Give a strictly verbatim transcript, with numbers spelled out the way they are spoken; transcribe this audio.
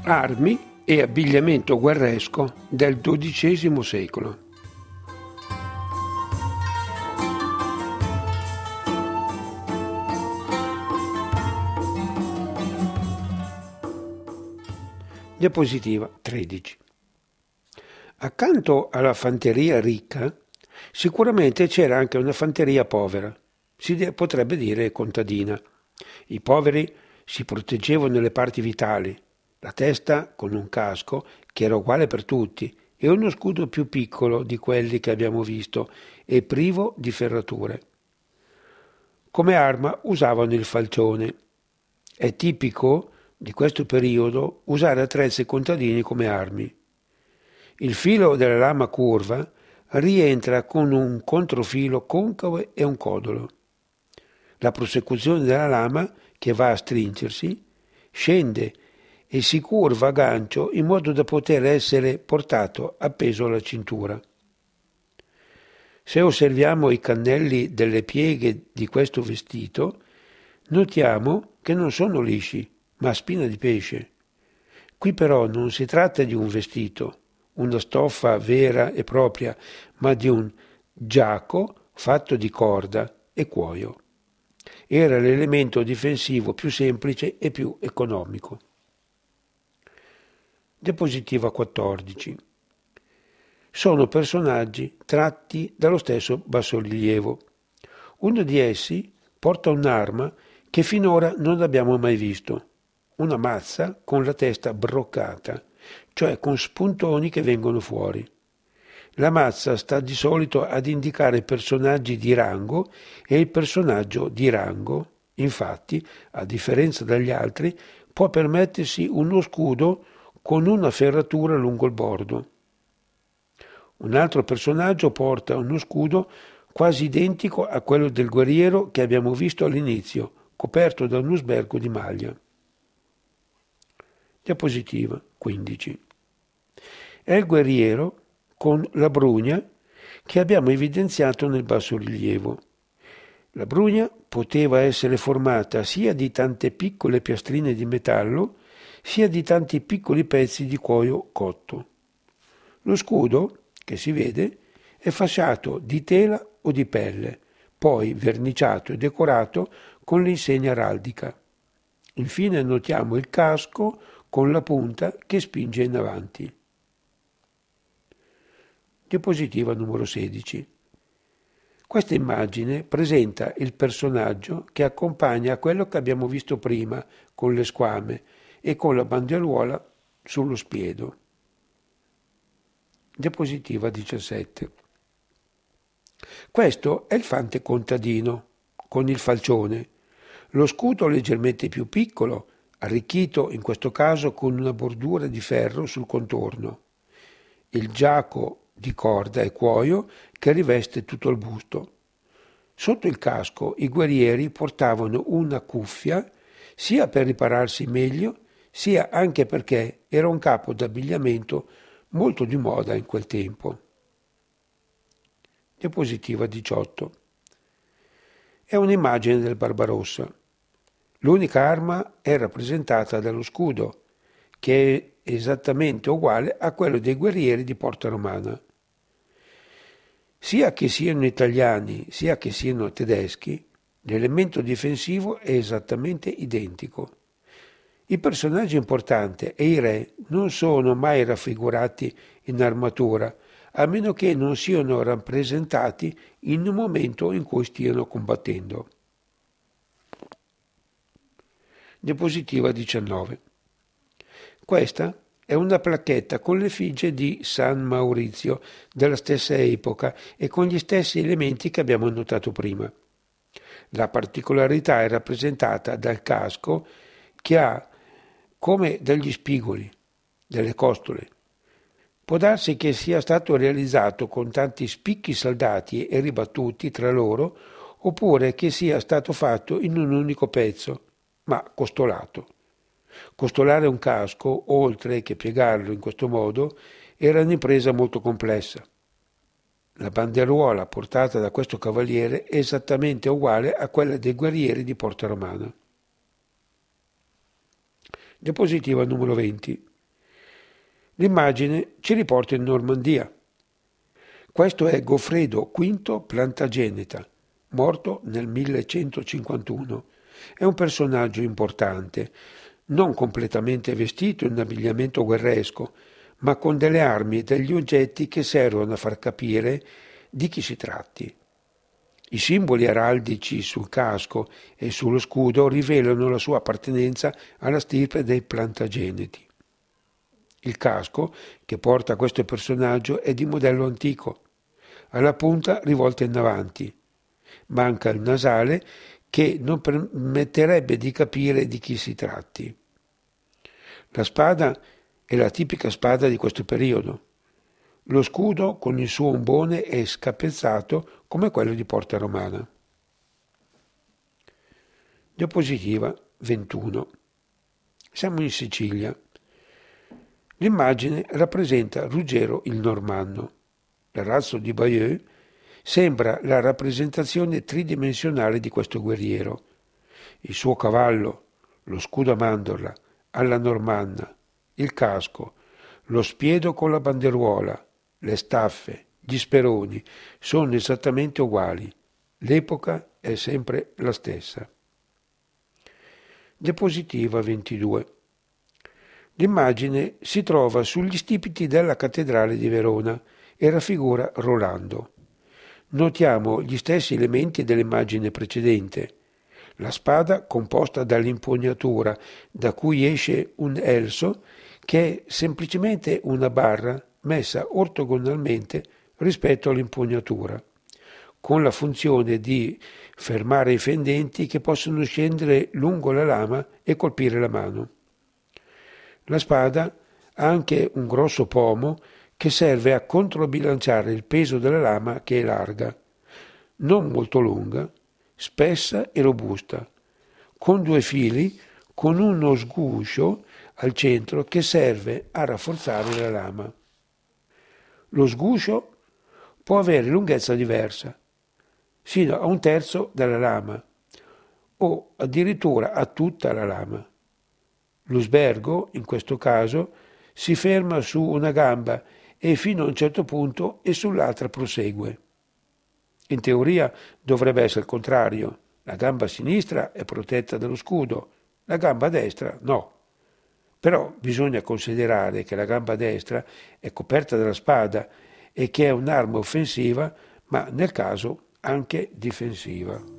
Armi e abbigliamento guerresco del dodicesimo secolo. Diapositiva tredici. Accanto alla fanteria ricca, sicuramente c'era anche una fanteria povera, si potrebbe dire contadina. I poveri si proteggevano nelle parti vitali, la testa con un casco che era uguale per tutti e uno scudo più piccolo di quelli che abbiamo visto e privo di ferrature. Come arma usavano il falcione. È tipico di questo periodo usare attrezzi contadini come armi. Il filo della lama curva rientra con un controfilo concavo e un codolo. La prosecuzione della lama, che va a stringersi, scende e si curva a gancio in modo da poter essere portato appeso alla cintura. Se osserviamo i cannelli delle pieghe di questo vestito, notiamo che non sono lisci, ma a spina di pesce. Qui però non si tratta di un vestito, una stoffa vera e propria, ma di un giaco fatto di corda e cuoio. Era l'elemento difensivo più semplice e più economico. Diapositiva quattordici. Sono personaggi tratti dallo stesso bassorilievo. Uno di essi porta un'arma che finora non abbiamo mai visto, una mazza con la testa broccata, cioè con spuntoni che vengono fuori. La mazza sta di solito ad indicare personaggi di rango e il personaggio di rango, infatti, a differenza dagli altri, può permettersi uno scudo con una ferratura lungo il bordo. Un altro personaggio porta uno scudo quasi identico a quello del guerriero che abbiamo visto all'inizio, coperto da uno sbergo di maglia. Diapositiva quindici. È il guerriero con la brugna che abbiamo evidenziato nel bassorilievo. La brugna poteva essere formata sia di tante piccole piastrine di metallo, sia di tanti piccoli pezzi di cuoio cotto. Lo scudo, che si vede, è fasciato di tela o di pelle, poi verniciato e decorato con l'insegna araldica. Infine notiamo il casco con la punta che spinge in avanti. Diapositiva numero sedici. Questa immagine presenta il personaggio che accompagna quello che abbiamo visto prima con le squame e con la banderuola sullo spiedo. Diapositiva diciassette. Questo è il fante contadino con il falcione. Lo scudo leggermente più piccolo, arricchito in questo caso con una bordura di ferro sul contorno. Il giaco di corda e cuoio che riveste tutto il busto. Sotto il casco i guerrieri portavano una cuffia sia per ripararsi meglio, sia anche perché era un capo d'abbigliamento molto di moda in quel tempo. Diapositiva diciotto. È un'immagine del Barbarossa. L'unica arma è rappresentata dallo scudo, che è esattamente uguale a quello dei guerrieri di Porta Romana. Sia che siano italiani, sia che siano tedeschi, l'elemento difensivo è esattamente identico. I personaggi importanti e i re non sono mai raffigurati in armatura, a meno che non siano rappresentati in un momento in cui stiano combattendo. Diapositiva diciannove. Questa è una placchetta con l'effigie di San Maurizio della stessa epoca e con gli stessi elementi che abbiamo notato prima. La particolarità è rappresentata dal casco che ha come degli spigoli, delle costole. Può darsi che sia stato realizzato con tanti spicchi saldati e ribattuti tra loro, oppure che sia stato fatto in un unico pezzo, ma costolato. Costolare un casco, oltre che piegarlo in questo modo, era un'impresa molto complessa. La banderuola portata da questo cavaliere è esattamente uguale a quella dei guerrieri di Porta Romana. Diapositiva numero venti. L'immagine ci riporta in Normandia. Questo è Goffredo quinto Plantageneta, morto nel millecentocinquantuno. È un personaggio importante, non completamente vestito in abbigliamento guerresco, ma con delle armi e degli oggetti che servono a far capire di chi si tratti. I simboli araldici sul casco e sullo scudo rivelano la sua appartenenza alla stirpe dei Plantageneti. Il casco che porta questo personaggio è di modello antico, alla punta rivolta in avanti. Manca il nasale che non permetterebbe di capire di chi si tratti. La spada è la tipica spada di questo periodo. Lo scudo con il suo ombone è scapezzato come quello di Porta Romana. Diapositiva ventuno. Siamo in Sicilia. L'immagine rappresenta Ruggero il Normanno. Il razzo di Bayeux sembra la rappresentazione tridimensionale di questo guerriero. Il suo cavallo, lo scudo a mandorla, alla normanna, il casco, lo spiedo con la banderuola, le staffe, gli speroni sono esattamente uguali. L'epoca è sempre la stessa. Diapositiva ventidue. L'immagine si trova sugli stipiti della cattedrale di Verona e raffigura Rolando. Notiamo gli stessi elementi dell'immagine precedente. La spada composta dall'impugnatura da cui esce un elso che è semplicemente una barra messa ortogonalmente rispetto all'impugnatura, con la funzione di fermare i fendenti che possono scendere lungo la lama e colpire la mano. La spada ha anche un grosso pomo che serve a controbilanciare il peso della lama che è larga, non molto lunga, spessa e robusta, con due fili con uno sguscio al centro che serve a rafforzare la lama. Lo sguscio può avere lunghezza diversa, sino a un terzo della lama o addirittura a tutta la lama. Lo sbergo, in questo caso, si ferma su una gamba e fino a un certo punto e sull'altra prosegue. In teoria dovrebbe essere il contrario. La gamba sinistra è protetta dallo scudo, la gamba destra no. Però bisogna considerare che la gamba destra è coperta dalla spada e che è un'arma offensiva, ma nel caso anche difensiva.